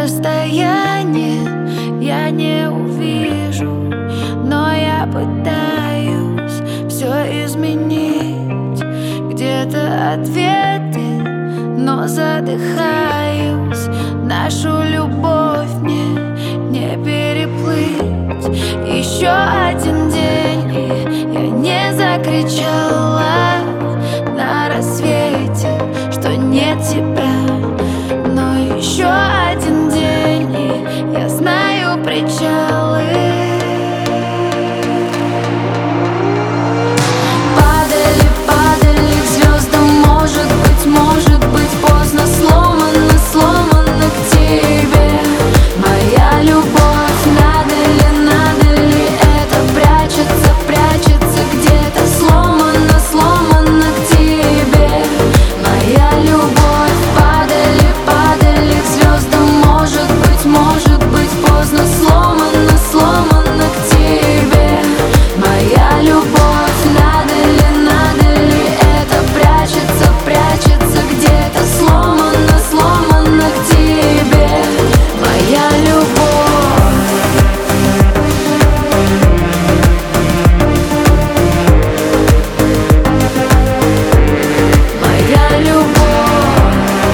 расстоянии я не увижу, но я пытаюсь все изменить. Где-то ответы, но задыхаюсь. Нашу любовь мне не переплыть. Еще один день, и я не закричала на рассвете, что нет тебя. Но еще один день, и я знаю причалы. Падали, падали к звездам, может быть поздно. Сломано, сломано к тебе моя любовь. Надо ли это прячется, прячется где-то. Сломано, сломано к тебе моя любовь. Падали, падали к звездам, может быть поздно. Сломано, сломано к тебе моя любовь. Надо ли это прячется, прячется где-то. Сломано, сломано к тебе моя любовь. Моя любовь.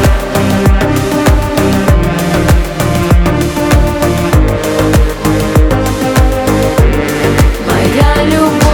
Моя любовь.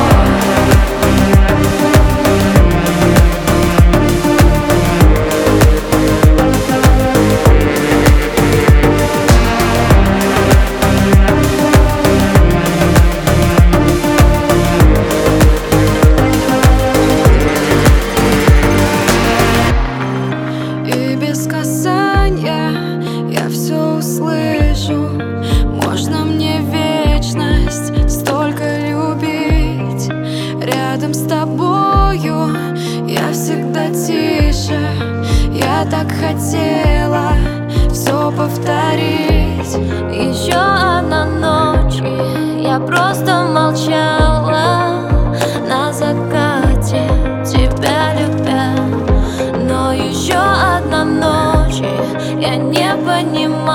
И без касания я все услышу. Можно мне вечность столько любить. Рядом с тобою я всегда тише. Я так хотела все повторить. Еще одна ночь, и я просто молчала на закате, тебя любя. Но еще одна ночь, и я не понимала,